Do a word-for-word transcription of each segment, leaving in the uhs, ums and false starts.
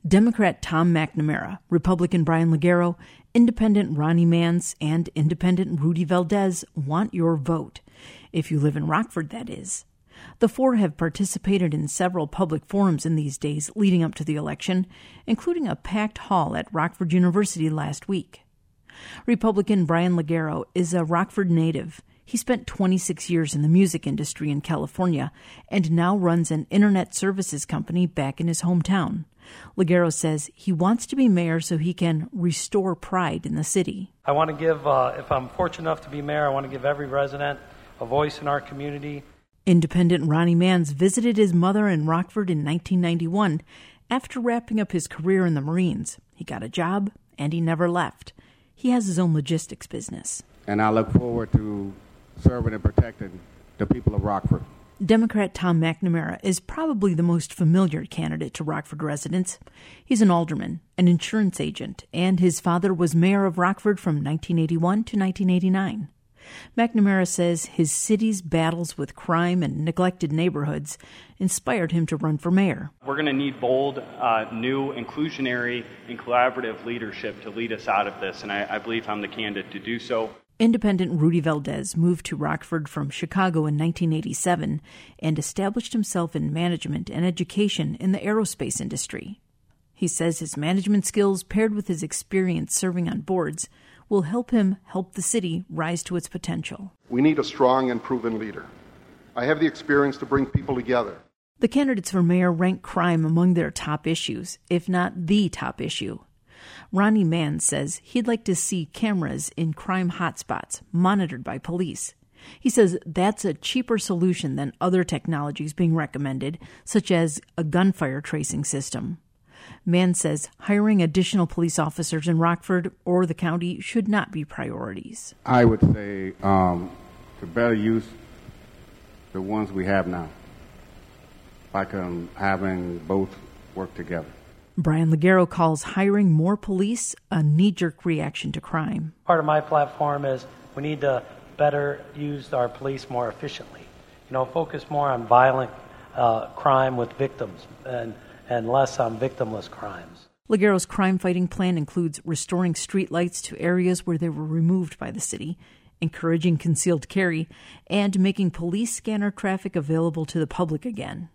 Democrat Tom McNamara, Republican Brian Leggero, Independent Ronnie Mans, and Independent Rudy Valdez want your vote. If you live in Rockford, that is. The four have participated in several public forums in these days leading up to the election, including a packed hall at Rockford University last week. Republican Brian Leggero is a Rockford native. He spent twenty-six years in the music industry in California and now runs an internet services company back in his hometown. Leggero says he wants to be mayor so he can restore pride in the city. I want to give, uh, if I'm fortunate enough to be mayor, I want to give every resident a voice in our community. Independent Ronnie Mans visited his mother in Rockford in nineteen ninety-one. After wrapping up his career in the Marines, he got a job and he never left. He has his own logistics business. And I look forward to serving and protecting the people of Rockford. Democrat Tom McNamara is probably the most familiar candidate to Rockford residents. He's an alderman, an insurance agent, and his father was mayor of Rockford from nineteen eighty-one to nineteen eighty-nine. McNamara says his city's battles with crime and neglected neighborhoods inspired him to run for mayor. We're going to need bold, uh, new, inclusionary, and collaborative leadership to lead us out of this, and I, I believe I'm the candidate to do so. Independent Rudy Valdez moved to Rockford from Chicago in nineteen eighty-seven and established himself in management and education in the aerospace industry. He says his management skills, paired with his experience serving on boards, will help him help the city rise to its potential. We need a strong and proven leader. I have the experience to bring people together. The candidates for mayor rank crime among their top issues, if not the top issue. Ronnie Mans says he'd like to see cameras in crime hotspots monitored by police. He says that's a cheaper solution than other technologies being recommended, such as a gunfire tracing system. Mans says hiring additional police officers in Rockford or the county should not be priorities. I would say um, to better use the ones we have now, like um, having both work together. Brian Leggero calls hiring more police a knee-jerk reaction to crime. Part of my platform is we need to better use our police more efficiently. You know, focus more on violent uh, crime with victims and, and less on victimless crimes. Leggero's crime-fighting plan includes restoring streetlights to areas where they were removed by the city, encouraging concealed carry, and making police scanner traffic available to the public again.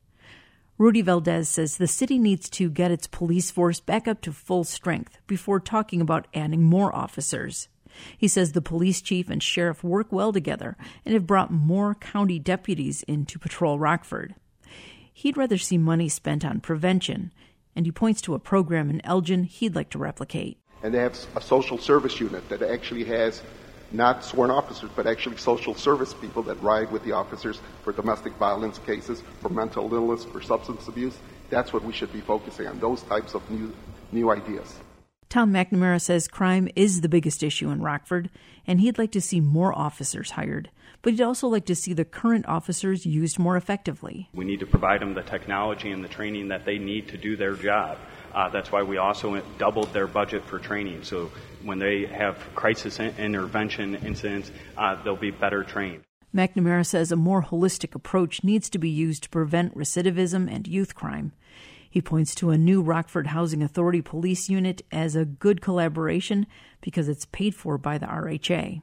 Rudy Valdez says the city needs to get its police force back up to full strength before talking about adding more officers. He says the police chief and sheriff work well together and have brought more county deputies in to patrol Rockford. He'd rather see money spent on prevention, and he points to a program in Elgin he'd like to replicate. And they have a social service unit that actually has not sworn officers, but actually social service people that ride with the officers for domestic violence cases, for mental illness, for substance abuse. That's what we should be focusing on, those types of new new ideas. Tom McNamara says crime is the biggest issue in Rockford, and he'd like to see more officers hired. But he'd also like to see the current officers used more effectively. We need to provide them the technology and the training that they need to do their job. Uh, that's why we also doubled their budget for training. So when they have crisis intervention incidents, uh, they'll be better trained. McNamara says a more holistic approach needs to be used to prevent recidivism and youth crime. He points to a new Rockford Housing Authority police unit as a good collaboration because it's paid for by the R H A.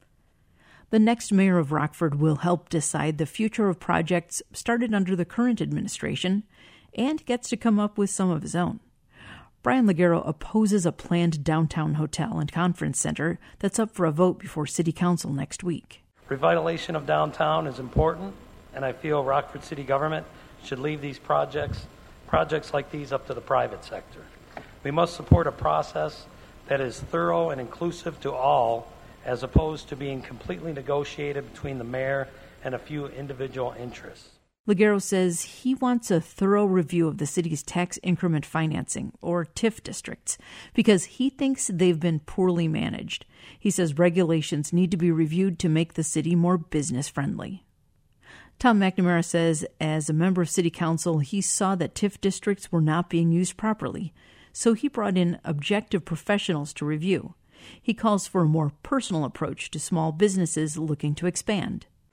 The next mayor of Rockford will help decide the future of projects started under the current administration and gets to come up with some of his own. Brian Leggero opposes a planned downtown hotel and conference center that's up for a vote before City Council next week. Revitalization of downtown is important, and I feel Rockford City government should leave these projects, projects like these up to the private sector. We must support a process that is thorough and inclusive to all, as opposed to being completely negotiated between the mayor and a few individual interests. Leggero says he wants a thorough review of the city's tax increment financing, or T I F districts, because he thinks they've been poorly managed. He says regulations need to be reviewed to make the city more business-friendly. Tom McNamara says as a member of City Council, he saw that T I F districts were not being used properly, so he brought in objective professionals to review. He calls for a more personal approach to small businesses looking to expand.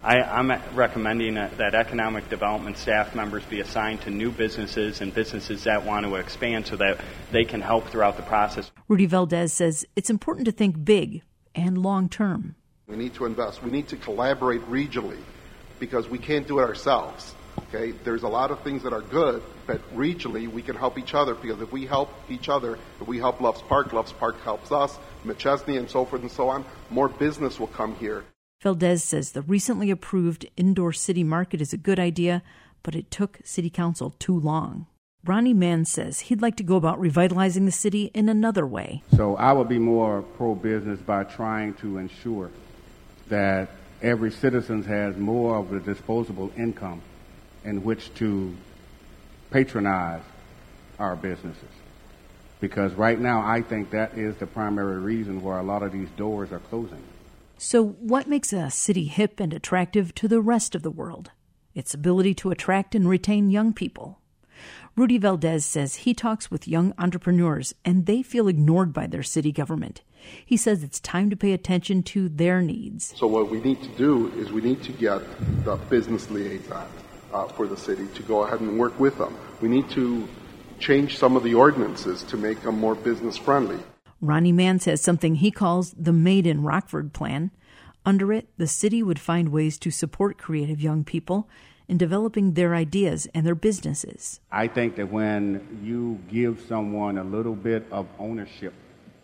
I, I'm recommending that economic development staff members be assigned to new businesses and businesses that want to expand so that they can help throughout the process. Rudy Valdez says it's important to think big and long-term. We need to invest. We need to collaborate regionally because we can't do it ourselves. Okay, there's a lot of things that are good, but regionally we can help each other because if we help each other, if we help Loves Park, Loves Park helps us, McChesney and so forth and so on, more business will come here. Valdez says the recently approved indoor city market is a good idea, but it took City Council too long. Ronnie Mann says he'd like to go about revitalizing the city in another way. So I would be more pro-business by trying to ensure that every citizen has more of a disposable income in which to patronize our businesses. Because right now I think that is the primary reason why a lot of these doors are closing. So what makes a city hip and attractive to the rest of the world? Its ability to attract and retain young people. Rudy Valdez says he talks with young entrepreneurs and they feel ignored by their city government. He says it's time to pay attention to their needs. So what we need to do is we need to get the business liaison uh, for the city to go ahead and work with them. We need to change some of the ordinances to make them more business friendly. Ronnie Mann says something he calls the Made in Rockford plan. Under it, the city would find ways to support creative young people in developing their ideas and their businesses. I think that when you give someone a little bit of ownership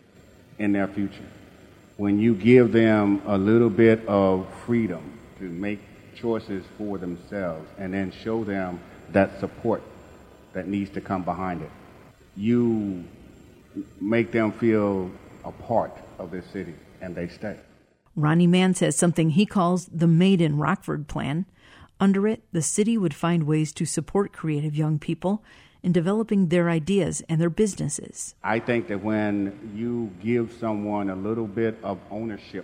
in their future, when you give them a little bit of freedom to make choices for themselves and then show them that support that needs to come behind it, you make them feel a part of this city, and they stay. Ronnie Mann says something he calls the Made in Rockford plan. Under it, the city would find ways to support creative young people in developing their ideas and their businesses. I think that when you give someone a little bit of ownership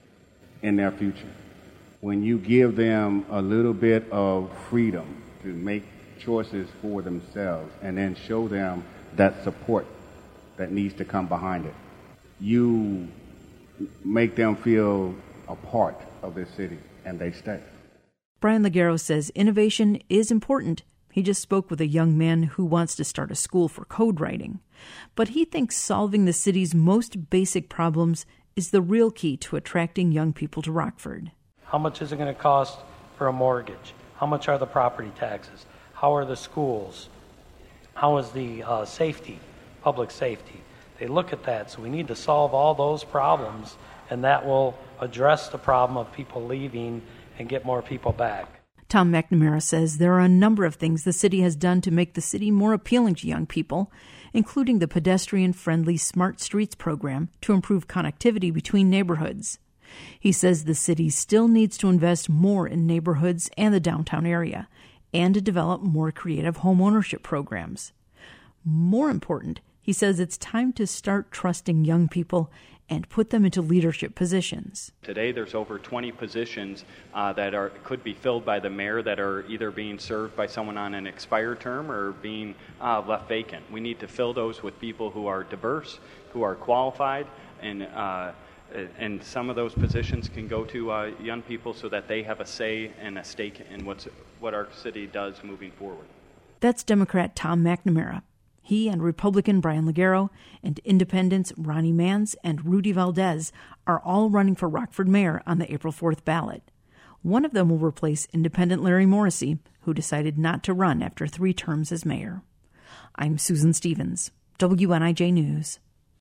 in their future, when you give them a little bit of freedom to make choices for themselves and then show them that support that needs to come behind it, you make them feel a part of this city, and they stay. Brian Ligero says innovation is important. He just spoke with a young man who wants to start a school for code writing. But he thinks solving the city's most basic problems is the real key to attracting young people to Rockford. How much is it going to cost for a mortgage? How much are the property taxes? How are the schools? How is the uh, safety? Public safety. They look at that, so we need to solve all those problems, and that will address the problem of people leaving and get more people back. Tom McNamara says there are a number of things the city has done to make the city more appealing to young people, including the pedestrian-friendly Smart Streets program to improve connectivity between neighborhoods. He says the city still needs to invest more in neighborhoods and the downtown area, and to develop more creative home ownership programs. More important, he says it's time to start trusting young people and put them into leadership positions. Today there's over twenty positions uh, that are could be filled by the mayor that are either being served by someone on an expired term or being uh, left vacant. We need to fill those with people who are diverse, who are qualified, and uh, and some of those positions can go to uh, young people so that they have a say and a stake in what's, what our city does moving forward. That's Democrat Tom McNamara. He and Republican Brian Ligero and Independents Ronnie Mann and Rudy Valdez are all running for Rockford mayor on the April fourth ballot. One of them will replace Independent Larry Morrissey, who decided not to run after three terms as mayor. I'm Susan Stevens, W N I J News.